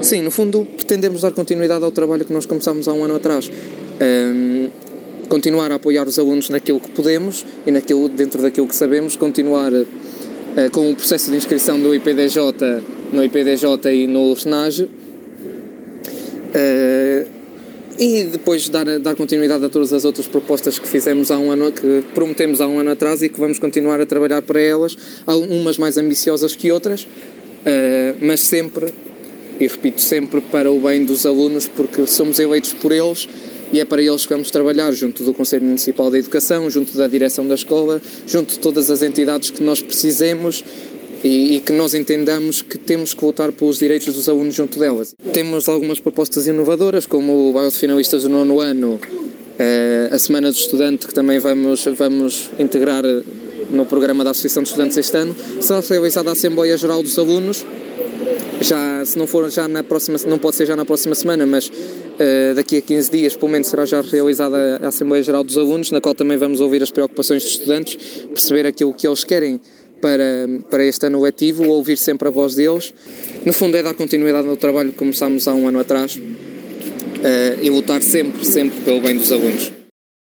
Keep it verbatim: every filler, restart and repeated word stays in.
Sim, no fundo pretendemos dar continuidade ao trabalho que nós começámos há um ano atrás. Um, continuar a apoiar os alunos naquilo que podemos e naquilo, dentro daquilo que sabemos, continuar uh, com o processo de inscrição do I P D J, no I P D J e no S N A G, uh, e depois dar, dar continuidade a todas as outras propostas que fizemos há um ano, que prometemos há um ano atrás e que vamos continuar a trabalhar para elas, umas mais ambiciosas que outras, uh, mas sempre, e repito sempre, para o bem dos alunos, porque somos eleitos por eles e é para eles que vamos trabalhar, junto do Conselho Municipal da Educação, junto da direção da escola, junto de todas as entidades que nós precisemos e, e que nós entendamos que temos que lutar pelos direitos dos alunos junto delas. Temos algumas propostas inovadoras, como o baile de finalistas do nono ano, a Semana do Estudante, que também vamos, vamos integrar no programa da Associação de Estudantes este ano. Será realizada a Assembleia Geral dos Alunos, já, se não for já na próxima, não pode ser já na próxima semana, mas uh, daqui a quinze dias, pelo menos, será já realizada a Assembleia Geral dos Alunos, na qual também vamos ouvir as preocupações dos estudantes, perceber aquilo que eles querem para, para este ano letivo, ouvir sempre a voz deles. No fundo é dar continuidade ao trabalho que começámos há um ano atrás, uh, e lutar sempre, sempre pelo bem dos alunos.